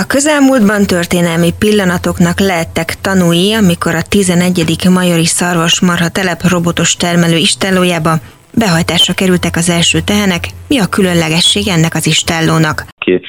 A közelmúltban történelmi pillanatoknak lehettek tanúi, amikor a 11. majori szarvasmarha telep robotos termelő istállójába behajtásra kerültek az első tehenek. Mi a különlegesség ennek az istállónak?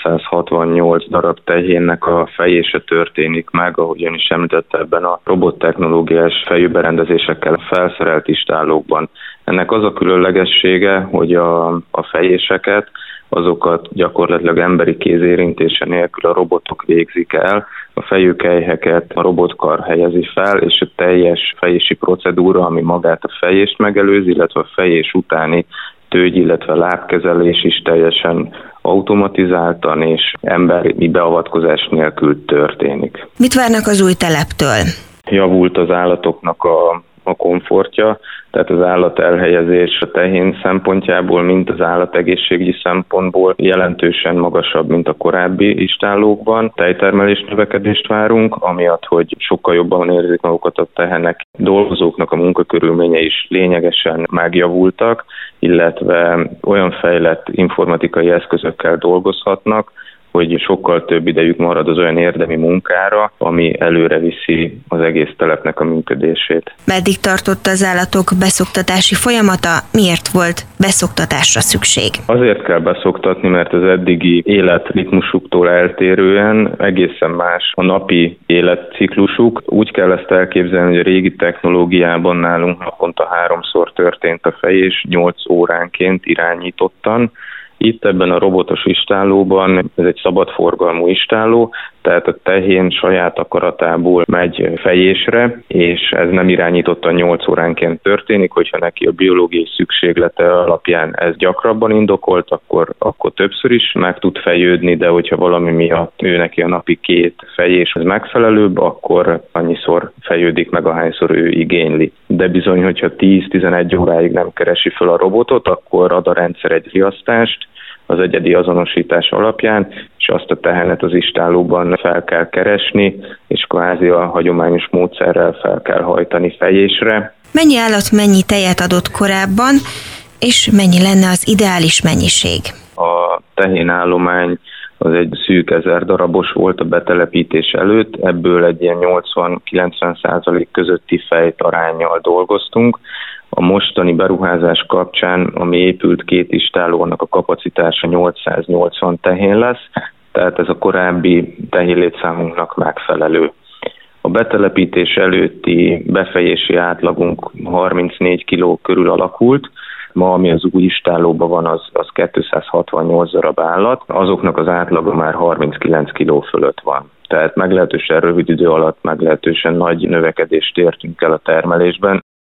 268 darab tehénnek a fejése történik meg, ahogy ön is említette, ebben a robottechnológiás fejűberendezésekkel felszerelt istállókban. Ennek az a különlegessége, hogy a fejéseket, azokat gyakorlatilag emberi kézérintése nélkül a robotok végzik el, a fejőkelyheket a robotkar helyezi fel, és a teljes fejési procedúra, ami magát a fejést megelőzi, illetve a fejés utáni tőgy, illetve lábkezelés is teljesen automatizáltan és emberi beavatkozás nélkül történik. Mit várnak az új teleptől? Javult az állatoknak a komfortja, tehát az állat elhelyezés a tehén szempontjából, mint az állategészségügyi szempontból jelentősen magasabb, mint a korábbi istállókban. Tejtermelés növekedést várunk, amiatt, hogy sokkal jobban érzik magukat a tehenek. Dolgozóknak a munkakörülményei is lényegesen megjavultak, illetve olyan fejlett informatikai eszközökkel dolgozhatnak, hogy sokkal több idejük marad az olyan érdemi munkára, ami előre viszi az egész telepnek a működését. Meddig tartott az állatok beszoktatási folyamata? Miért volt beszoktatásra szükség? Azért kell beszoktatni, mert az eddigi életritmusuktól eltérően egészen más a napi életciklusuk. Úgy kell ezt elképzelni, hogy a régi technológiában nálunk naponta 3-szor történt a fejés, 8 óránként irányítottan. Itt ebben a robotos istállóban, ez egy szabadforgalmú istálló, tehát a tehén saját akaratából megy fejésre, és ez nem irányítottan 8 óránként történik, hogyha neki a biológiai szükséglete alapján ez gyakrabban indokolt, akkor többször is meg tud fejődni, de hogyha valami miatt ő neki a napi 2 fejés az megfelelőbb, akkor annyiszor fejődik meg, ahányszor ő igényli. De bizony, hogyha 10-11 óráig nem keresi fel a robotot, akkor ad a rendszer egy riasztást az egyedi azonosítás alapján, és azt a tehenet az istállóban fel kell keresni, és kvázi a hagyományos módszerrel fel kell hajtani fejésre. Mennyi állat mennyi tejet adott korábban, és mennyi lenne az ideális mennyiség? A tehénállomány az egy szűk 1000 darabos volt a betelepítés előtt, ebből egy ilyen 80-90% közötti fejtaránnyal dolgoztunk. A mostani beruházás kapcsán, ami épült 2 istállónak a kapacitása 880 tehén lesz, tehát ez a korábbi tehénlétszámunknak megfelelő. A betelepítés előtti befejési átlagunk 34 kg körül alakult, ma, ami az új istállóban van, az 268 darab állat, azoknak az átlaga már 39 kg fölött van. Tehát meglehetősen rövid idő alatt meglehetősen nagy növekedést értünk el a termelésben.